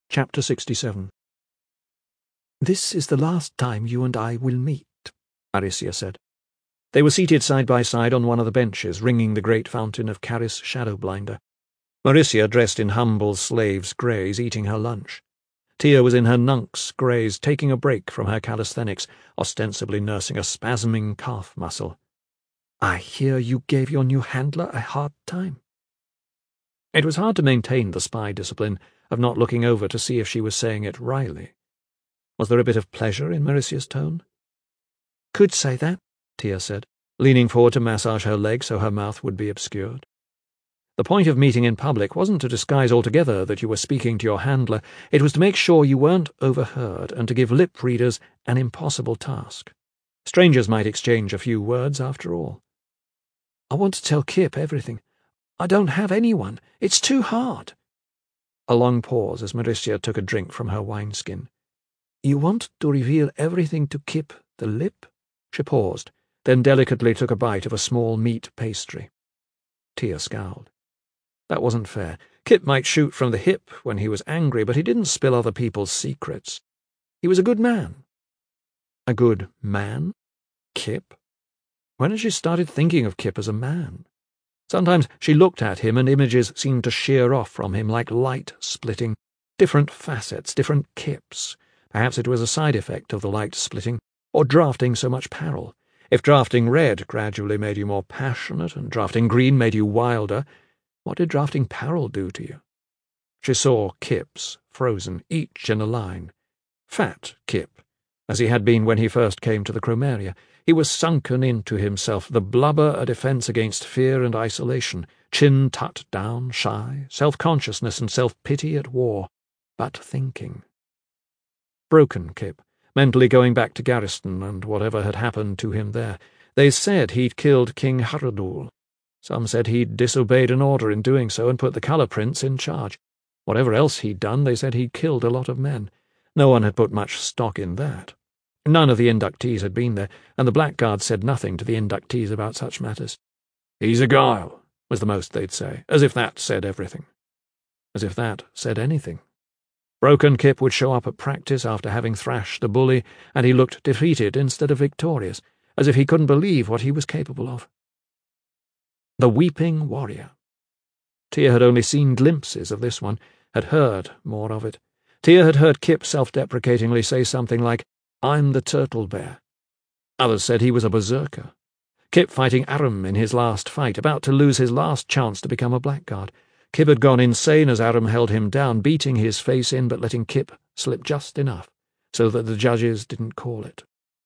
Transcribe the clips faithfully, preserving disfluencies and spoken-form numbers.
Chapter sixty-seven. "This is the last time you and I will meet," Aricia said. They were seated side by side on one of the benches, ringing the great fountain of Caris Shadowblinder. Maricia, dressed in humble slave's greys, eating her lunch. Tia was in her nunk's greys, taking a break from her calisthenics, ostensibly nursing a spasming calf muscle. "I hear you gave your new handler a hard time." It was hard to maintain the spy discipline of not looking over to see if she was saying it wryly. Was there a bit of pleasure in Maricia's tone? "Could say that," Tia said, leaning forward to massage her leg so her mouth would be obscured. The point of meeting in public wasn't to disguise altogether that you were speaking to your handler. It was to make sure you weren't overheard and to give lip readers an impossible task. Strangers might exchange a few words after all. "I want to tell Kip everything. I don't have anyone. It's too hard." A long pause as Maricia took a drink from her wineskin. "You want to reveal everything to Kip the lip?" She paused, then delicately took a bite of a small meat pastry. Tia scowled. That wasn't fair. Kip might shoot from the hip when he was angry, but he didn't spill other people's secrets. He was a good man. A good man? Kip? When had she started thinking of Kip as a man? Sometimes she looked at him and images seemed to shear off from him like light splitting. Different facets, different Kips. Perhaps it was a side effect of the light splitting, or drafting so much peril. If drafting red gradually made you more passionate and drafting green made you wilder, what did drafting peril do to you? She saw Kips, frozen, each in a line. Fat Kip, as he had been when he first came to the Chromeria. He was sunken into himself, the blubber a defence against fear and isolation, chin tucked down, shy, self-consciousness and self-pity at war, but thinking. Broken Kip, mentally going back to Garriston and whatever had happened to him there. They said he'd killed King Haradul. Some said he'd disobeyed an order in doing so and put the Colour Prince in charge. Whatever else he'd done, they said he'd killed a lot of men. No one had put much stock in that. None of the inductees had been there, and the Blackguards said nothing to the inductees about such matters. "He's a guile," was the most they'd say, as if that said everything. As if that said anything. Broken Kip would show up at practice after having thrashed a bully, and he looked defeated instead of victorious, as if he couldn't believe what he was capable of. The Weeping Warrior. Tia had only seen glimpses of this one, had heard more of it. Tia had heard Kip self-deprecatingly say something like, "I'm the Turtle Bear." Others said he was a berserker. Kip fighting Aram in his last fight, about to lose his last chance to become a blackguard. Kip had gone insane as Aram held him down, beating his face in but letting Kip slip just enough, so that the judges didn't call it.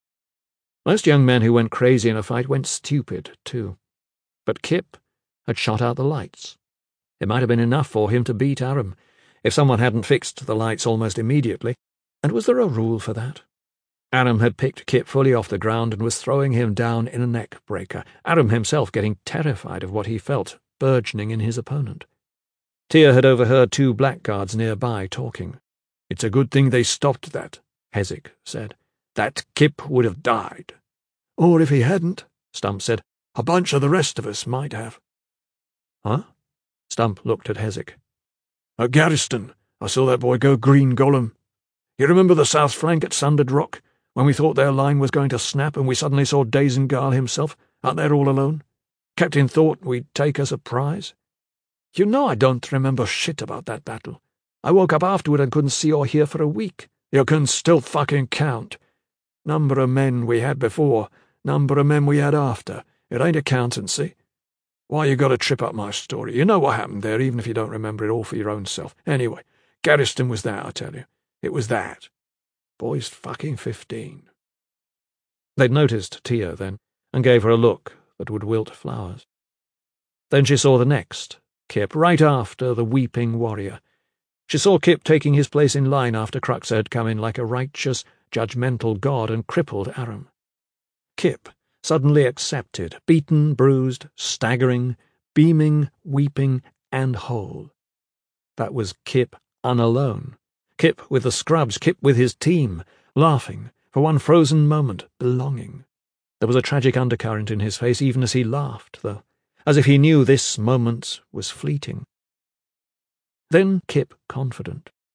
Most young men who went crazy in a fight went stupid, too. But Kip had shot out the lights. It might have been enough for him to beat Aram, if someone hadn't fixed the lights almost immediately. And was there a rule for that? Aram had picked Kip fully off the ground and was throwing him down in a neck-breaker, Aram himself getting terrified of what he felt burgeoning in his opponent. Tia had overheard two blackguards nearby talking. "It's a good thing they stopped that," Hezek said. "That Kip would have died." "Or if he hadn't," Stump said, "a bunch of the rest of us might have." "Huh?" Stump looked at Hezek. "At Garriston, I saw that boy go green golem. You remember the south flank at Sundered Rock, when we thought their line was going to snap and we suddenly saw Dazengal himself out there all alone? Captain thought we'd take a surprise. You know I don't remember shit about that battle. I woke up afterward and couldn't see or hear for a week. You can still fucking count. Number of men we had before, number of men we had after. It ain't accountancy. Why you gotta trip up my story? You know what happened there, even if you don't remember it all for your own self. Anyway, Garriston was that, I tell you. It was that. Boy's fucking fifteen." They'd noticed Tia then, and gave her a look that would wilt flowers. Then she saw the next Kip, right after the Weeping Warrior. She saw Kip taking his place in line after Cruxer had come in like a righteous, judgmental god and crippled Aram. Kip, suddenly accepted, beaten, bruised, staggering, beaming, weeping, and whole. That was Kip unalone. Kip with the scrubs, Kip with his team, laughing, for one frozen moment, belonging. There was a tragic undercurrent in his face even as he laughed, though, as if he knew this moment was fleeting. Then Kip confident.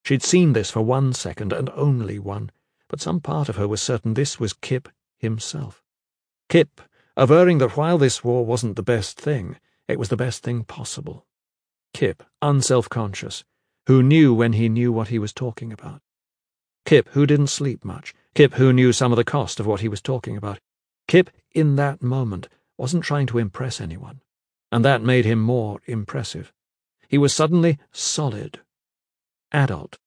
She'd seen this for one second, and only one, but some part of her was certain this was Kip himself. Kip, averring that while this war wasn't the best thing, it was the best thing possible. Kip, unself-conscious, who knew when he knew what he was talking about. Kip, who didn't sleep much. Kip, who knew some of the cost of what he was talking about. Kip, in that moment, wasn't trying to impress anyone, and that made him more impressive. He was suddenly solid, adult,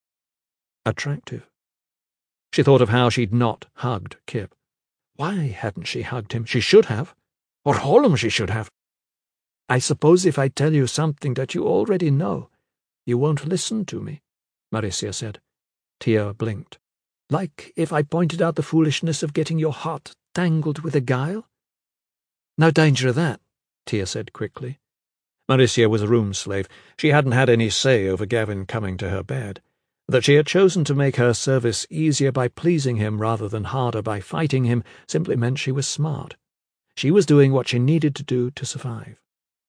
attractive. She thought of how she'd not hugged Kip. Why hadn't she hugged him? She should have. Or Hollum she should have. "I suppose if I tell you something that you already know, you won't listen to me," Maricia said. Tia blinked. "Like if I pointed out the foolishness of getting your heart tangled with a guile?" "No danger of that," Tia said quickly. Maricia was a room slave. She hadn't had any say over Gavin coming to her bed. That she had chosen to make her service easier by pleasing him rather than harder by fighting him simply meant she was smart. She was doing what she needed to do to survive.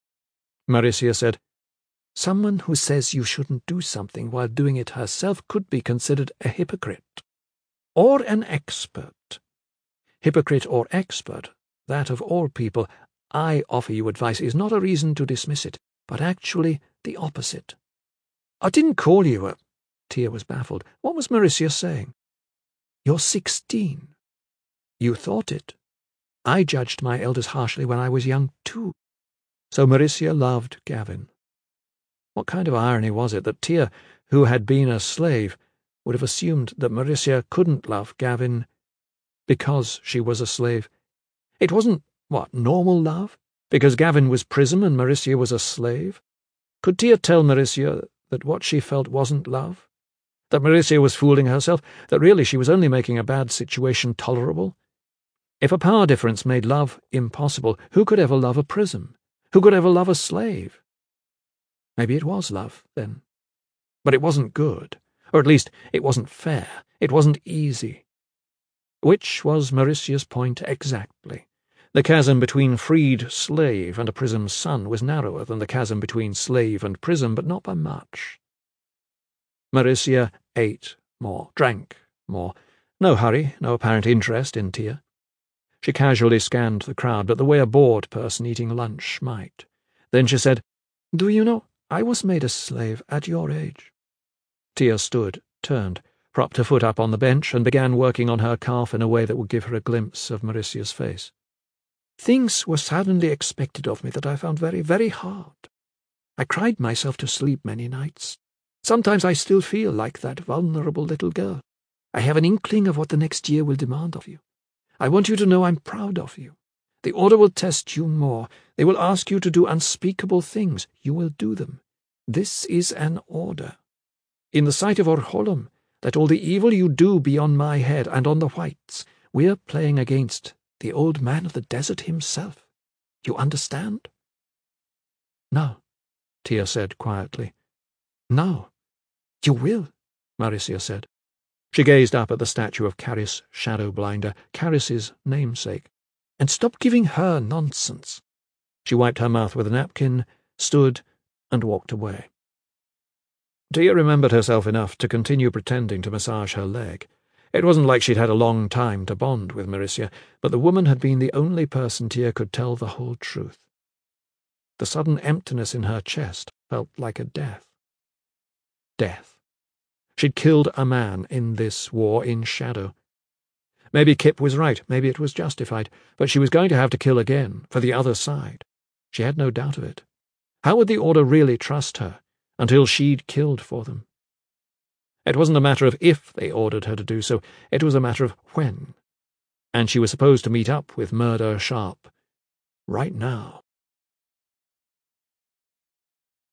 Maricia said, "Someone who says you shouldn't do something while doing it herself could be considered a hypocrite. Or an expert. Hypocrite or expert, that of all people, I offer you advice, is not a reason to dismiss it, but actually the opposite." "I didn't call you a—" Tia was baffled. What was Maricia saying? "You're sixteen. You thought it. I judged my elders harshly when I was young, too." So Maricia loved Gavin. What kind of irony was it that Tia, who had been a slave, would have assumed that Maricia couldn't love Gavin because she was a slave? It wasn't, what, normal love? Because Gavin was Prism and Maricia was a slave? Could Tia tell Maricia that what she felt wasn't love? That Maricia was fooling herself? That really she was only making a bad situation tolerable? If a power difference made love impossible, who could ever love a Prism? Who could ever love a slave? Maybe it was love, then. But it wasn't good. Or at least, it wasn't fair. It wasn't easy. Which was Maricia's point exactly. The chasm between freed slave and a Prism's son was narrower than the chasm between slave and Prism, but not by much. Maricia ate more, drank more. No hurry, no apparent interest in Tia. She casually scanned the crowd, but the way a bored person eating lunch might. Then she said, "Do you know, I was made a slave at your age." Tia stood, turned, propped her foot up on the bench, and began working on her calf in a way that would give her a glimpse of Maricia's face. "Things were suddenly expected of me that I found very, very hard. I cried myself to sleep many nights. Sometimes I still feel like that vulnerable little girl. I have an inkling of what the next year will demand of you. I want you to know I'm proud of you. The Order will test you more. They will ask you to do unspeakable things. You will do them. This is an order. In the sight of Orholam, let all the evil you do be on my head and on the whites. We're playing against the old man of the desert himself. You understand?" "No," Tia said quietly. "No. You will," Maricia said. She gazed up at the statue of Caris Shadowblinder, Caris's namesake. "And stop giving her nonsense." She wiped her mouth with a napkin, stood, and walked away. Tia remembered herself enough to continue pretending to massage her leg. It wasn't like she'd had a long time to bond with Maricia, but the woman had been the only person Tia could tell the whole truth. The sudden emptiness in her chest felt like a death. Death. She'd killed a man in this war in shadow. Maybe Kip was right, maybe it was justified, but she was going to have to kill again, for the other side. She had no doubt of it. How would the Order really trust her, until she'd killed for them? It wasn't a matter of if they ordered her to do so, it was a matter of when. And she was supposed to meet up with Murder Sharp right now.